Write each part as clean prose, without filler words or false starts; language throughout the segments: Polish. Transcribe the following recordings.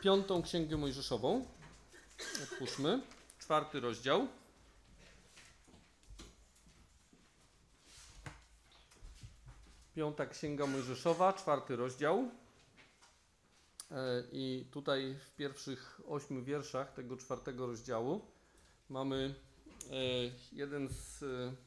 5. Księgę Mojżeszową. Otwórzmy. 4. rozdział. Piąta Księga Mojżeszowa, 4. rozdział. I tutaj w pierwszych 8 wierszach tego 4. rozdziału mamy jeden z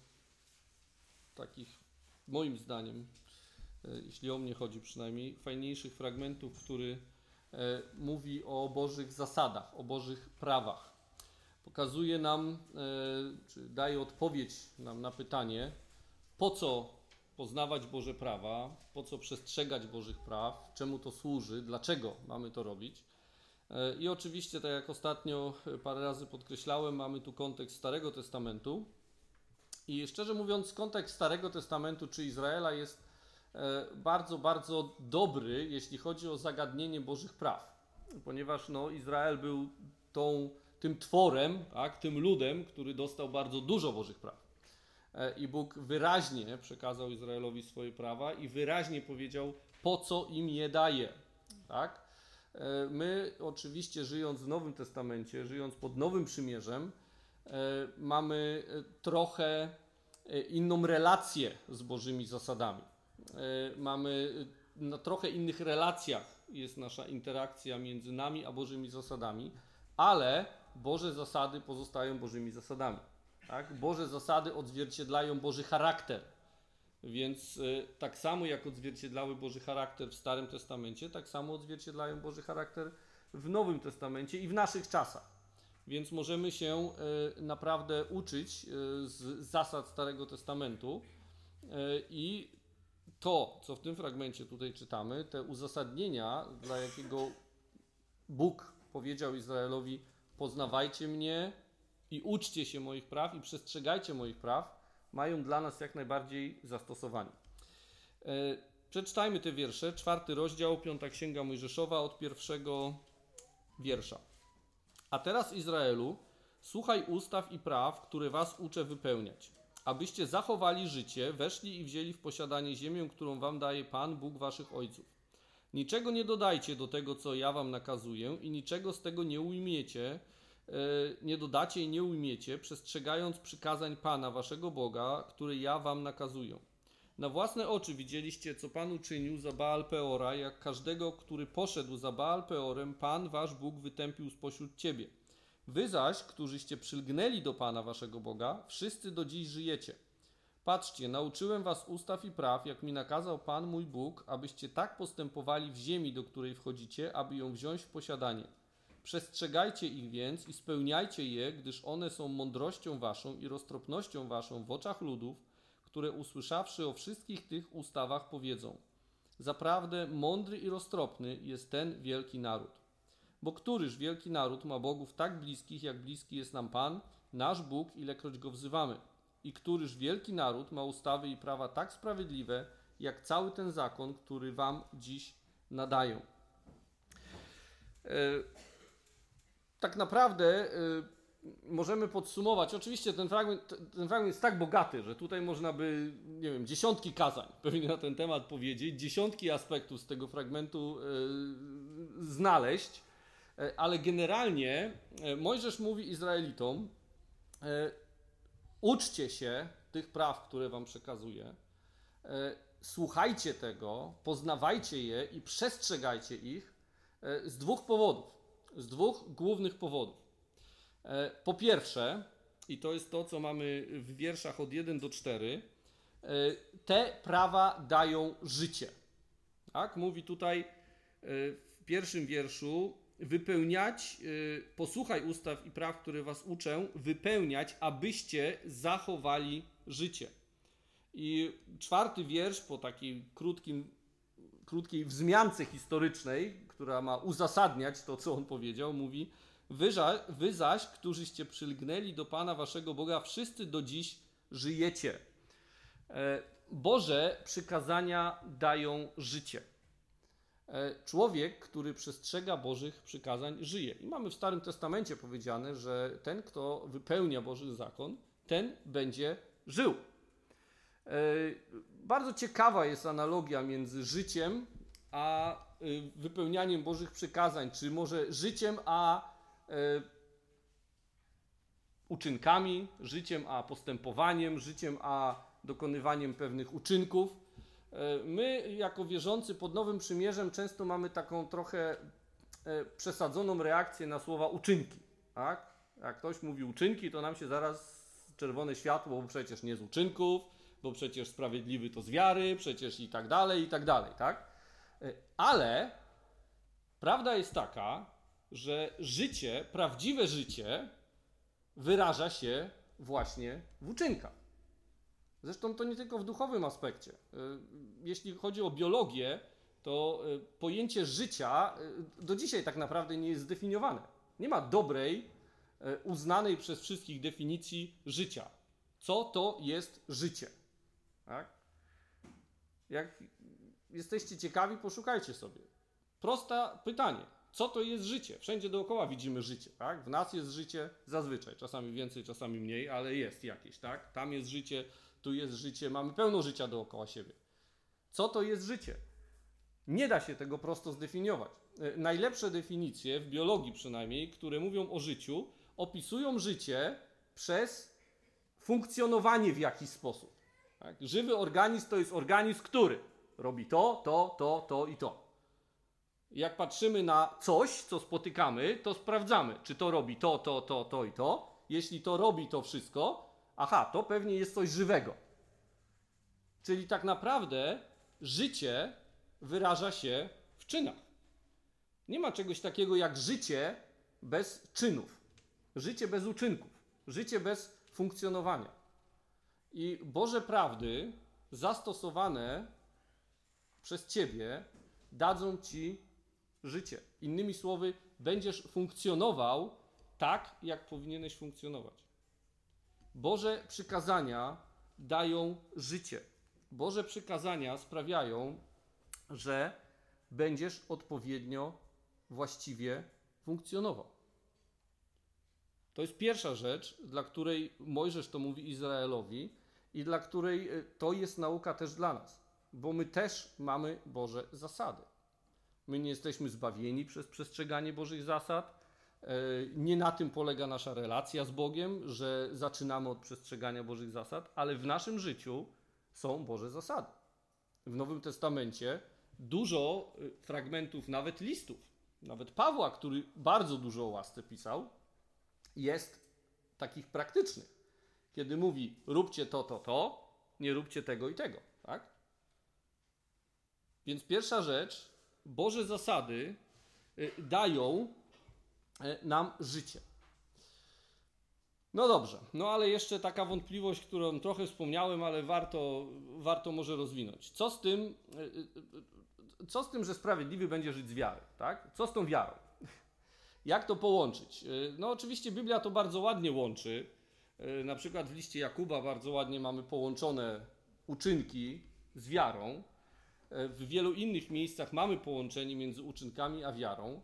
takich, moim zdaniem, jeśli o mnie chodzi przynajmniej, fajniejszych fragmentów, który mówi o Bożych zasadach, o Bożych prawach. Pokazuje nam, czy daje odpowiedź nam na pytanie, po co poznawać Boże prawa, po co przestrzegać Bożych praw, czemu to służy, dlaczego mamy to robić. I oczywiście, tak jak ostatnio parę razy podkreślałem, mamy tu kontekst Starego Testamentu. I szczerze mówiąc, kontekst Starego Testamentu czy Izraela jest bardzo, bardzo dobry, jeśli chodzi o zagadnienie Bożych praw. Ponieważ Izrael był tym tworem, tak, tym ludem, który dostał bardzo dużo Bożych praw. I Bóg wyraźnie przekazał Izraelowi swoje prawa i wyraźnie powiedział, po co im je daje. Tak? My oczywiście, żyjąc w Nowym Testamencie, żyjąc pod Nowym Przymierzem, mamy trochę inną relację z Bożymi zasadami. Mamy na trochę innych relacjach jest nasza interakcja między nami a Bożymi zasadami, ale Boże zasady pozostają Bożymi zasadami. Tak? Boże zasady odzwierciedlają Boży charakter, więc tak samo jak odzwierciedlały Boży charakter w Starym Testamencie, tak samo odzwierciedlają Boży charakter w Nowym Testamencie i w naszych czasach. Więc możemy się naprawdę uczyć z zasad Starego Testamentu i to, co w tym fragmencie tutaj czytamy, te uzasadnienia, dla jakiego Bóg powiedział Izraelowi, poznawajcie mnie i uczcie się moich praw i przestrzegajcie moich praw, mają dla nas jak najbardziej zastosowanie. Przeczytajmy te wiersze. 4. rozdział, 5. Księga Mojżeszowa od 1. wiersza. A teraz, Izraelu, słuchaj ustaw i praw, które was uczę wypełniać, abyście zachowali życie, weszli i wzięli w posiadanie ziemię, którą wam daje Pan, Bóg waszych ojców. Niczego nie dodajcie do tego, co ja wam nakazuję i niczego z tego nie dodacie i nie ujmiecie, przestrzegając przykazań Pana, waszego Boga, które ja wam nakazuję. Na własne oczy widzieliście, co Pan uczynił za Baal Peora, jak każdego, który poszedł za Baal Peorem, Pan, wasz Bóg, wytępił spośród ciebie. Wy zaś, którzyście przylgnęli do Pana, waszego Boga, wszyscy do dziś żyjecie. Patrzcie, nauczyłem was ustaw i praw, jak mi nakazał Pan, mój Bóg, abyście tak postępowali w ziemi, do której wchodzicie, aby ją wziąć w posiadanie. Przestrzegajcie ich więc i spełniajcie je, gdyż one są mądrością waszą i roztropnością waszą w oczach ludów, które usłyszawszy o wszystkich tych ustawach powiedzą: zaprawdę mądry i roztropny jest ten wielki naród. Bo któryż wielki naród ma bogów tak bliskich, jak bliski jest nam Pan, nasz Bóg, ilekroć go wzywamy? I któryż wielki naród ma ustawy i prawa tak sprawiedliwe, jak cały ten zakon, który wam dziś nadają? Tak naprawdę możemy podsumować, oczywiście ten fragment jest tak bogaty, że tutaj można by, nie wiem, dziesiątki kazań pewnie na ten temat powiedzieć, dziesiątki aspektów z tego fragmentu znaleźć, ale generalnie Mojżesz mówi Izraelitom, uczcie się tych praw, które wam przekazuję, słuchajcie tego, poznawajcie je i przestrzegajcie ich z 2 powodów. Z 2 głównych powodów. Po pierwsze, i to jest to, co mamy w wierszach od 1 do 4, te prawa dają życie. Tak? Mówi tutaj w 1. wierszu, wypełniać, posłuchaj ustaw i praw, które was uczę, wypełniać, abyście zachowali życie. I 4. wiersz, po takiej krótkiej wzmiance historycznej, która ma uzasadniać to, co on powiedział, mówi: wy zaś, którzyście przylgnęli do Pana waszego Boga, wszyscy do dziś żyjecie. Boże przykazania dają życie. Człowiek, który przestrzega Bożych przykazań, żyje. I mamy w Starym Testamencie powiedziane, że ten, kto wypełnia Boży zakon, ten będzie żył. Bardzo ciekawa jest analogia między życiem a wypełnianiem Bożych przykazań, czy może życiem, a uczynkami, życiem, a postępowaniem, życiem, a dokonywaniem pewnych uczynków. My, jako wierzący pod Nowym Przymierzem, często mamy taką trochę przesadzoną reakcję na słowa uczynki. Tak? Jak ktoś mówi uczynki, to nam się zaraz czerwone światło, bo przecież nie z uczynków, bo przecież sprawiedliwy to z wiary, przecież i tak dalej, tak? Ale prawda jest taka, że życie, prawdziwe życie wyraża się właśnie w uczynkach. Zresztą to nie tylko w duchowym aspekcie. Jeśli chodzi o biologię, to pojęcie życia do dzisiaj tak naprawdę nie jest zdefiniowane. Nie ma dobrej, uznanej przez wszystkich definicji życia. Co to jest życie? Tak? Jak jesteście ciekawi, poszukajcie sobie. Proste pytanie. Co to jest życie? Wszędzie dookoła widzimy życie. Tak? W nas jest życie zazwyczaj. Czasami więcej, czasami mniej, ale jest jakieś. Tak? Tam jest życie, tu jest życie. Mamy pełno życia dookoła siebie. Co to jest życie? Nie da się tego prosto zdefiniować. Najlepsze definicje, w biologii przynajmniej, które mówią o życiu, opisują życie przez funkcjonowanie w jakiś sposób. Tak? Żywy organizm to jest organizm, który robi to i to. Jak patrzymy na coś, co spotykamy, to sprawdzamy, czy to robi to i to. Jeśli to robi to wszystko, to pewnie jest coś żywego. Czyli tak naprawdę życie wyraża się w czynach. Nie ma czegoś takiego jak życie bez czynów, życie bez uczynków, życie bez funkcjonowania. I Boże prawdy zastosowane przez Ciebie dadzą Ci życie. Innymi słowy, będziesz funkcjonował tak, jak powinieneś funkcjonować. Boże przykazania dają życie. Boże przykazania sprawiają, że będziesz odpowiednio, właściwie funkcjonował. To jest pierwsza rzecz, dla której Mojżesz to mówi Izraelowi i dla której to jest nauka też dla nas, bo my też mamy Boże zasady. My nie jesteśmy zbawieni przez przestrzeganie Bożych zasad. Nie na tym polega nasza relacja z Bogiem, że zaczynamy od przestrzegania Bożych zasad, ale w naszym życiu są Boże zasady. W Nowym Testamencie dużo fragmentów, nawet listów, nawet Pawła, który bardzo dużo o łasce pisał, jest takich praktycznych. Kiedy mówi, róbcie to, nie róbcie tego i tego. Tak? Więc pierwsza rzecz, Boże zasady dają nam życie. No dobrze, ale jeszcze taka wątpliwość, którą trochę wspomniałem, ale warto może rozwinąć. Co z tym, że sprawiedliwy będzie żyć z wiary? Tak? Co z tą wiarą? Jak to połączyć? Oczywiście Biblia to bardzo ładnie łączy. Na przykład w liście Jakuba bardzo ładnie mamy połączone uczynki z wiarą. W wielu innych miejscach mamy połączenie między uczynkami a wiarą.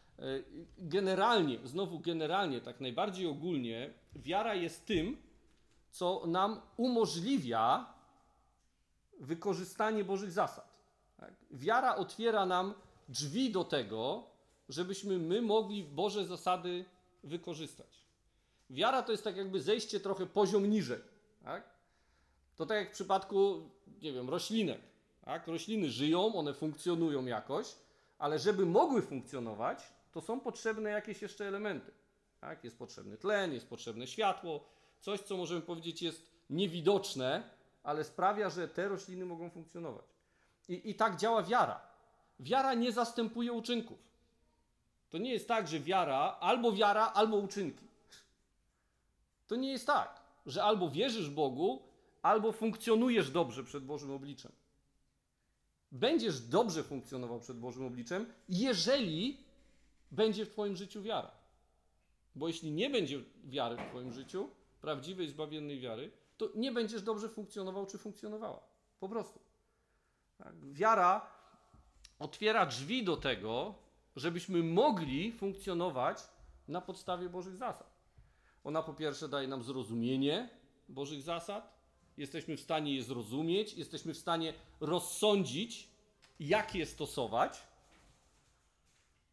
Generalnie, tak najbardziej ogólnie, wiara jest tym, co nam umożliwia wykorzystanie Bożych zasad. Tak? Wiara otwiera nam drzwi do tego, żebyśmy my mogli Boże zasady wykorzystać. Wiara to jest tak jakby zejście trochę poziom niżej. Tak? To tak jak w przypadku, roślinek. Tak? Rośliny żyją, one funkcjonują jakoś, ale żeby mogły funkcjonować, to są potrzebne jakieś jeszcze elementy. Tak? Jest potrzebny tlen, jest potrzebne światło, coś, co możemy powiedzieć jest niewidoczne, ale sprawia, że te rośliny mogą funkcjonować. I tak działa wiara. Wiara nie zastępuje uczynków. To nie jest tak, że wiara, albo uczynki. To nie jest tak, że albo wierzysz Bogu, albo funkcjonujesz dobrze przed Bożym obliczem. Będziesz dobrze funkcjonował przed Bożym obliczem, jeżeli będzie w Twoim życiu wiara. Bo jeśli nie będzie wiary w Twoim życiu, prawdziwej, zbawiennej wiary, to nie będziesz dobrze funkcjonował czy funkcjonowała. Po prostu. Tak? Wiara otwiera drzwi do tego, żebyśmy mogli funkcjonować na podstawie Bożych zasad. Ona po pierwsze daje nam zrozumienie Bożych zasad, jesteśmy w stanie je zrozumieć, jesteśmy w stanie rozsądzić, jak je stosować,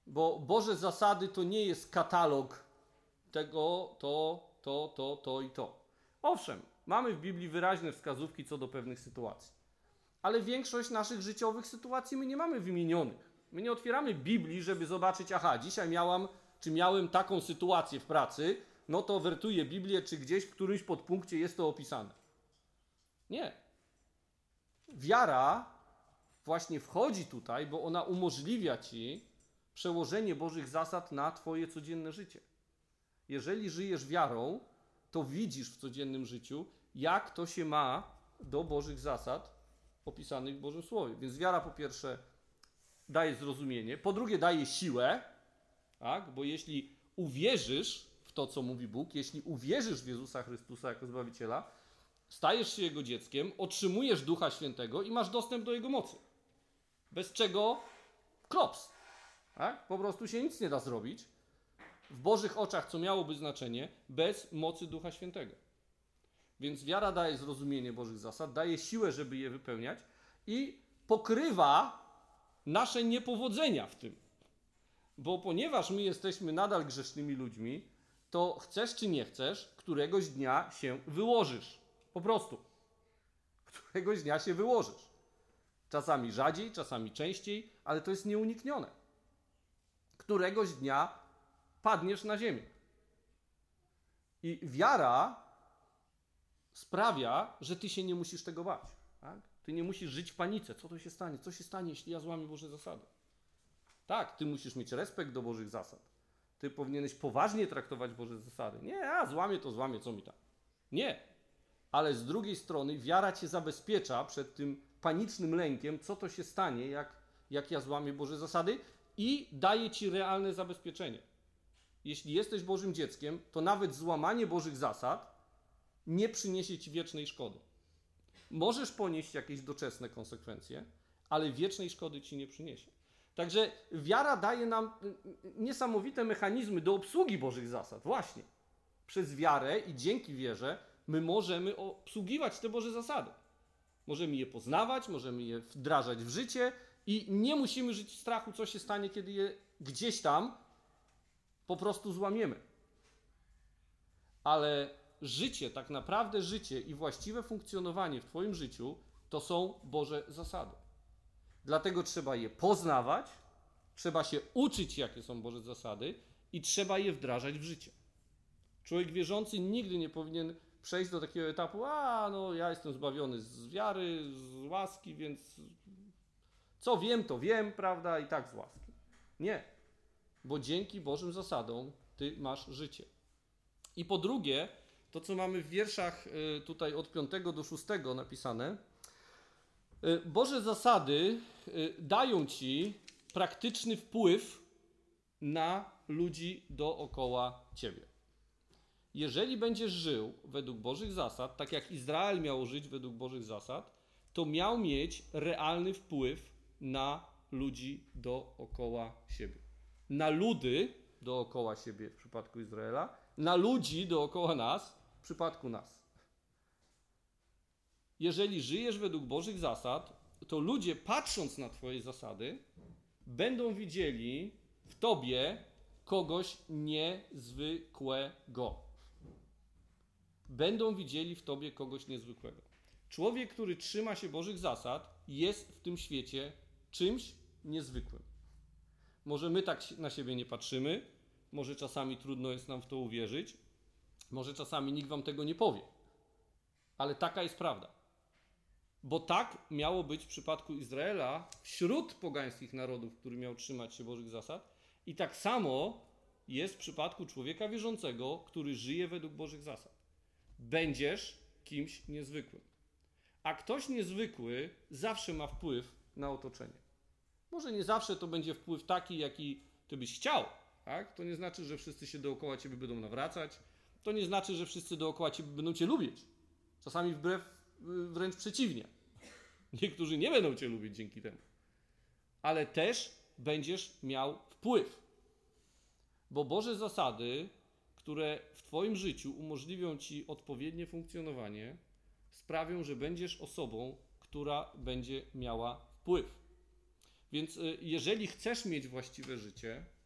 Bo Boże zasady to nie jest katalog tego, to i to. Owszem, mamy w Biblii wyraźne wskazówki co do pewnych sytuacji. Ale większość naszych życiowych sytuacji my nie mamy wymienionych. My nie otwieramy Biblii, żeby zobaczyć, aha, dzisiaj miałem taką sytuację w pracy, no to wertuję Biblię, czy gdzieś w którymś podpunkcie jest to opisane. Nie. Wiara właśnie wchodzi tutaj, bo ona umożliwia ci przełożenie Bożych zasad na twoje codzienne życie. Jeżeli żyjesz wiarą, to widzisz w codziennym życiu, jak to się ma do Bożych zasad opisanych w Bożym Słowie. Więc wiara po pierwsze daje zrozumienie, po drugie daje siłę, tak? Bo jeśli uwierzysz w to, co mówi Bóg, jeśli uwierzysz w Jezusa Chrystusa jako Zbawiciela, stajesz się Jego dzieckiem, otrzymujesz Ducha Świętego i masz dostęp do Jego mocy. Bez czego klops. Tak? Po prostu się nic nie da zrobić w Bożych oczach, co miałoby znaczenie, bez mocy Ducha Świętego. Więc wiara daje zrozumienie Bożych zasad, daje siłę, żeby je wypełniać i pokrywa nasze niepowodzenia w tym. Bo ponieważ my jesteśmy nadal grzesznymi ludźmi, to chcesz czy nie chcesz, któregoś dnia się wyłożysz. Po prostu. Któregoś dnia się wyłożysz. Czasami rzadziej, czasami częściej, ale to jest nieuniknione. Któregoś dnia padniesz na ziemię. I wiara sprawia, że ty się nie musisz tego bać. Tak? Ty nie musisz żyć w panice. Co to się stanie? Co się stanie, jeśli ja złamię Boże zasady? Tak, ty musisz mieć respekt do Bożych zasad. Ty powinieneś poważnie traktować Boże zasady. Nie, złamię to złamię, co mi tam. Nie. Ale z drugiej strony wiara cię zabezpiecza przed tym panicznym lękiem, co to się stanie, jak ja złamię Boże zasady, i daje ci realne zabezpieczenie. Jeśli jesteś Bożym dzieckiem, to nawet złamanie Bożych zasad nie przyniesie ci wiecznej szkody. Możesz ponieść jakieś doczesne konsekwencje, ale wiecznej szkody ci nie przyniesie. Także wiara daje nam niesamowite mechanizmy do obsługi Bożych zasad. Właśnie. Przez wiarę i dzięki wierze my możemy obsługiwać te Boże zasady. Możemy je poznawać, możemy je wdrażać w życie i nie musimy żyć w strachu, co się stanie, kiedy je gdzieś tam po prostu złamiemy. Ale życie, tak naprawdę życie i właściwe funkcjonowanie w twoim życiu to są Boże zasady. Dlatego trzeba je poznawać, trzeba się uczyć, jakie są Boże zasady i trzeba je wdrażać w życie. Człowiek wierzący nigdy nie powinien przejść do takiego etapu, ja jestem zbawiony z wiary, z łaski, więc co wiem, to wiem, prawda, i tak z łaski. Nie, bo dzięki Bożym zasadom ty masz życie. I po drugie, to co mamy w wierszach tutaj od 5 do 6 napisane, Boże zasady dają ci praktyczny wpływ na ludzi dookoła ciebie. Jeżeli będziesz żył według Bożych zasad, tak jak Izrael miał żyć według Bożych zasad, to miał mieć realny wpływ na ludzi dookoła siebie. Na ludy dookoła siebie w przypadku Izraela, na ludzi dookoła nas w przypadku nas. Jeżeli żyjesz według Bożych zasad, to ludzie, patrząc na twoje zasady, będą widzieli w tobie kogoś niezwykłego. Będą widzieli w tobie kogoś niezwykłego. Człowiek, który trzyma się Bożych zasad, jest w tym świecie czymś niezwykłym. Może my tak na siebie nie patrzymy, może czasami trudno jest nam w to uwierzyć, może czasami nikt wam tego nie powie, ale taka jest prawda. Bo tak miało być w przypadku Izraela wśród pogańskich narodów, który miał trzymać się Bożych zasad, i tak samo jest w przypadku człowieka wierzącego, który żyje według Bożych zasad. Będziesz kimś niezwykłym. A ktoś niezwykły zawsze ma wpływ na otoczenie. Może nie zawsze to będzie wpływ taki, jaki ty byś chciał. Tak? To nie znaczy, że wszyscy się dookoła ciebie będą nawracać. To nie znaczy, że wszyscy dookoła ciebie będą cię lubić. Czasami wręcz przeciwnie. Niektórzy nie będą cię lubić dzięki temu. Ale też będziesz miał wpływ. Bo Boże zasady, które w twoim życiu umożliwią ci odpowiednie funkcjonowanie, sprawią, że będziesz osobą, która będzie miała wpływ. Więc jeżeli chcesz mieć właściwe życie,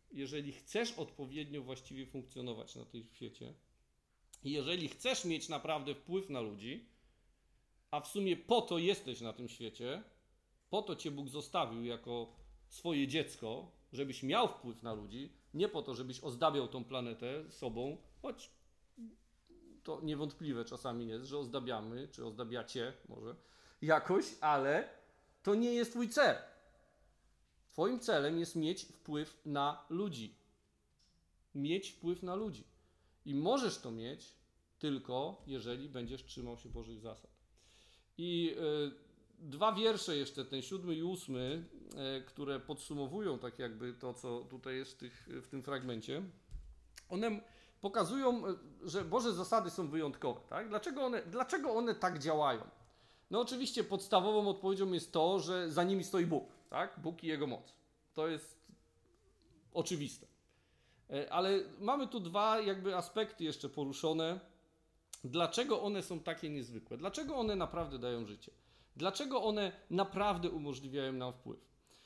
jeżeli chcesz odpowiednio właściwie funkcjonować na tym świecie i jeżeli chcesz mieć naprawdę wpływ na ludzi, a w sumie po to jesteś na tym świecie, po to Cię Bóg zostawił jako swoje dziecko, żebyś miał wpływ na ludzi, nie po to, żebyś ozdabiał tą planetę sobą, choć to niewątpliwe czasami jest, że ozdabiamy, czy ozdabiacie może jakoś, ale to nie jest Twój cel. Twoim celem jest mieć wpływ na ludzi. Mieć wpływ na ludzi. I możesz to mieć tylko, jeżeli będziesz trzymał się Bożych zasad. I dwa wiersze jeszcze, ten 7 i 8, które podsumowują tak jakby to, co tutaj jest w tym fragmencie, one pokazują, że Boże zasady są wyjątkowe. Tak? Dlaczego one tak działają? No oczywiście podstawową odpowiedzią jest to, że za nimi stoi Bóg. Tak? Bóg i Jego moc. To jest oczywiste. Ale mamy tu dwa jakby aspekty jeszcze poruszone. Dlaczego one są takie niezwykłe? Dlaczego one naprawdę dają życie? Dlaczego one naprawdę umożliwiają nam wpływ?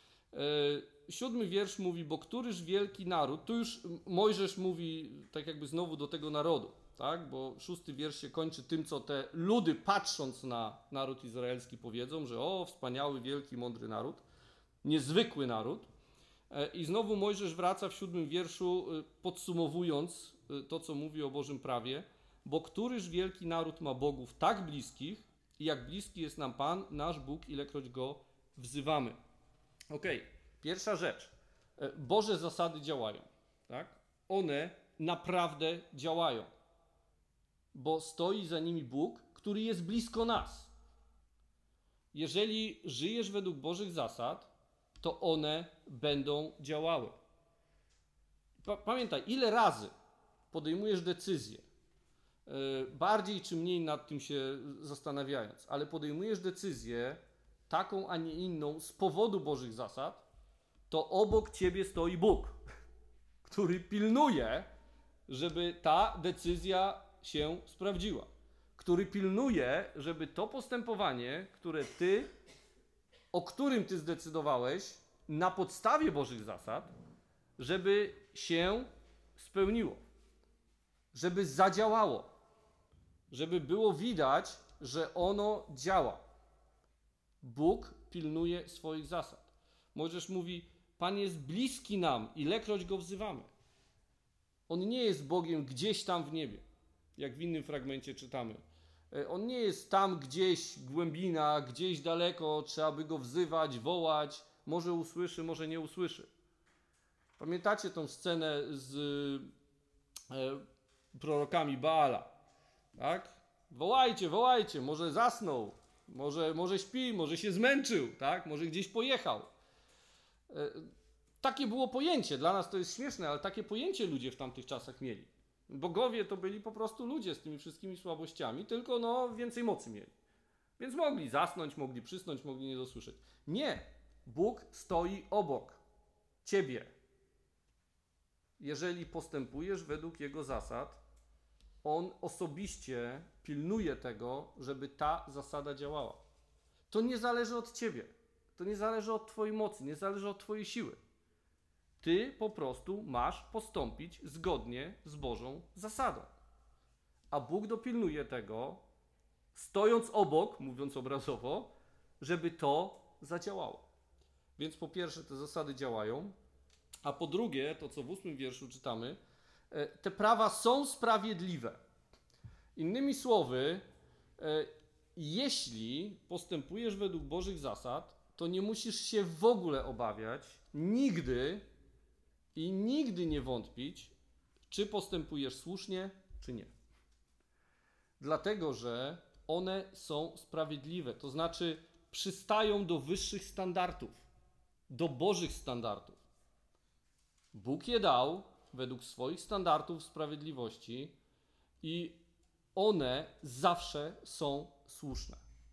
7 wiersz mówi, bo któryż wielki naród, tu już Mojżesz mówi tak jakby znowu do tego narodu, tak? Bo 6 wiersz się kończy tym, co te ludy patrząc na naród izraelski powiedzą, że o, wspaniały, wielki, mądry naród, niezwykły naród. I znowu Mojżesz wraca w 7 wierszu, podsumowując to, co mówi o Bożym prawie, bo któryż wielki naród ma bogów tak bliskich i jak bliski jest nam Pan, nasz Bóg, ilekroć Go wzywamy. Okej, pierwsza rzecz. Boże zasady działają. Tak? One naprawdę działają. Bo stoi za nimi Bóg, który jest blisko nas. Jeżeli żyjesz według Bożych zasad, to one będą działały. Pamiętaj, ile razy podejmujesz decyzję, bardziej czy mniej nad tym się zastanawiając, ale podejmujesz decyzję taką, a nie inną z powodu Bożych zasad, to obok ciebie stoi Bóg, który pilnuje, żeby ta decyzja się sprawdziła, który pilnuje, żeby to postępowanie, o którym ty zdecydowałeś na podstawie Bożych zasad, żeby się spełniło, żeby zadziałało, żeby było widać, że ono działa. Bóg pilnuje swoich zasad. Mojżesz mówi, Pan jest bliski nam, ilekroć Go wzywamy. On nie jest Bogiem gdzieś tam w niebie, jak w innym fragmencie czytamy. On nie jest tam gdzieś głębina, gdzieś daleko, trzeba by Go wzywać, wołać, może usłyszy, może nie usłyszy. Pamiętacie tą scenę z prorokami Baala? Tak? Wołajcie, wołajcie, może zasnął, może śpi, może się zmęczył, tak? Może gdzieś pojechał. Takie było pojęcie, dla nas to jest śmieszne, ale takie pojęcie ludzie w tamtych czasach mieli. Bogowie to byli po prostu ludzie z tymi wszystkimi słabościami, tylko więcej mocy mieli. Więc mogli zasnąć, mogli przysnąć, mogli nie dosłyszeć. Nie, Bóg stoi obok ciebie. Jeżeli postępujesz według Jego zasad, On osobiście pilnuje tego, żeby ta zasada działała. To nie zależy od ciebie. To nie zależy od twojej mocy, nie zależy od twojej siły. Ty po prostu masz postąpić zgodnie z Bożą zasadą. A Bóg dopilnuje tego, stojąc obok, mówiąc obrazowo, żeby to zadziałało. Więc po pierwsze te zasady działają, a po drugie, to co w 8 wierszu czytamy, te prawa są sprawiedliwe. Innymi słowy, jeśli postępujesz według Bożych zasad, to nie musisz się w ogóle obawiać, nigdy i nigdy nie wątpić, czy postępujesz słusznie, czy nie. Dlatego, że one są sprawiedliwe, to znaczy przystają do wyższych standardów, do Bożych standardów. Bóg je dał według swoich standardów sprawiedliwości i one zawsze są słuszne.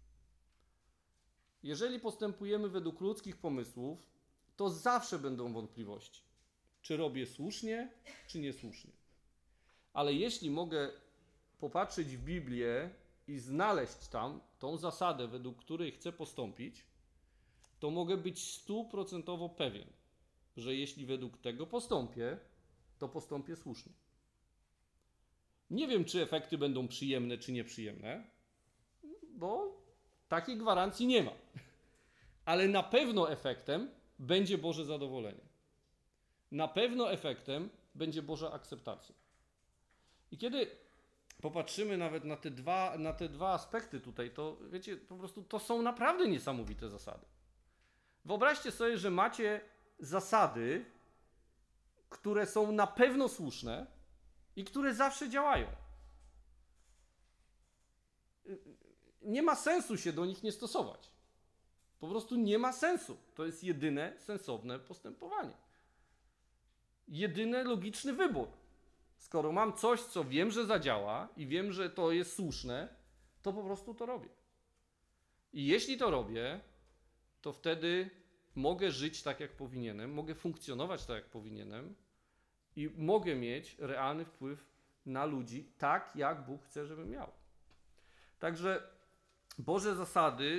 Jeżeli postępujemy według ludzkich pomysłów, to zawsze będą wątpliwości, czy robię słusznie, czy niesłusznie. Ale jeśli mogę popatrzeć w Biblię i znaleźć tam tą zasadę, według której chcę postąpić, to mogę być 100% pewien, że jeśli według tego postąpię, to postąpię słusznie. Nie wiem, czy efekty będą przyjemne, czy nieprzyjemne, bo takiej gwarancji nie ma. Ale na pewno efektem będzie Boże zadowolenie. Na pewno efektem będzie Boża akceptacja. I kiedy popatrzymy nawet na te dwa aspekty tutaj, to wiecie, po prostu to są naprawdę niesamowite zasady. Wyobraźcie sobie, że macie zasady, które są na pewno słuszne i które zawsze działają. Nie ma sensu się do nich nie stosować. Po prostu nie ma sensu. To jest jedyne sensowne postępowanie. Jedyny logiczny wybór. Skoro mam coś, co wiem, że zadziała i wiem, że to jest słuszne, to po prostu to robię. I jeśli to robię, to wtedy mogę żyć tak, jak powinienem, mogę funkcjonować tak, jak powinienem i mogę mieć realny wpływ na ludzi tak, jak Bóg chce, żebym miał. Także Boże zasady,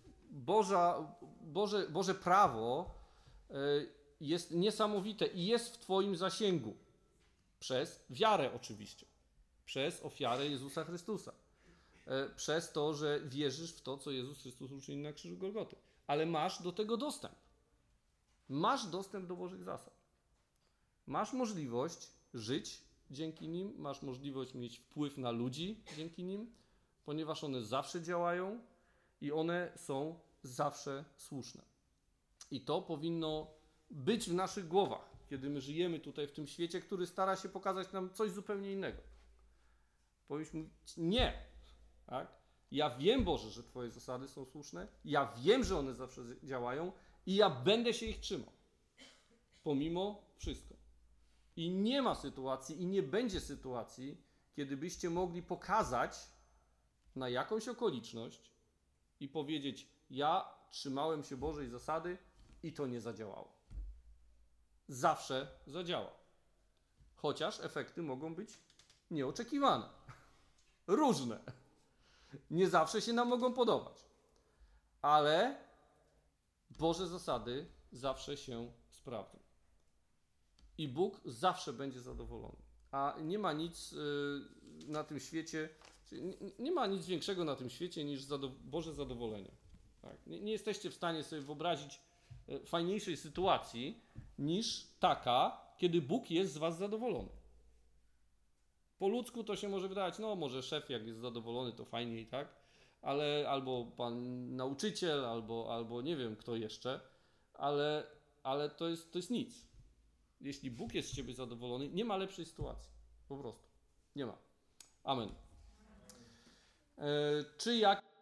Boże prawo jest niesamowite i jest w Twoim zasięgu. Przez wiarę oczywiście. Przez ofiarę Jezusa Chrystusa. Przez to, że wierzysz w to, co Jezus Chrystus uczynił na krzyżu Golgoty. Ale masz do tego dostęp. Masz dostęp do Bożych zasad. Masz możliwość żyć dzięki nim, masz możliwość mieć wpływ na ludzi dzięki nim, ponieważ one zawsze działają i one są zawsze słuszne. I to powinno być w naszych głowach, kiedy my żyjemy tutaj w tym świecie, który stara się pokazać nam coś zupełnie innego. Powinniśmy mówić nie. Tak? Ja wiem, Boże, że Twoje zasady są słuszne, ja wiem, że one zawsze działają i ja będę się ich trzymał. Pomimo wszystko. I nie ma sytuacji i nie będzie sytuacji, kiedy byście mogli pokazać na jakąś okoliczność i powiedzieć: ja trzymałem się Bożej zasady i to nie zadziałało. Zawsze zadziała. Chociaż efekty mogą być nieoczekiwane. Różne. Nie zawsze się nam mogą podobać. Ale Boże zasady zawsze się sprawdzą. I Bóg zawsze będzie zadowolony. A nie ma nic na tym świecie, nie ma nic większego na tym świecie niż Boże zadowolenie. Tak? Nie jesteście w stanie sobie wyobrazić fajniejszej sytuacji niż taka, kiedy Bóg jest z was zadowolony. Po ludzku to się może wydawać, no może szef jak jest zadowolony, to fajniej, tak? Ale albo pan nauczyciel, albo nie wiem kto jeszcze, ale to jest nic. Jeśli Bóg jest z ciebie zadowolony, nie ma lepszej sytuacji. Po prostu. Nie ma. Amen. Czy jak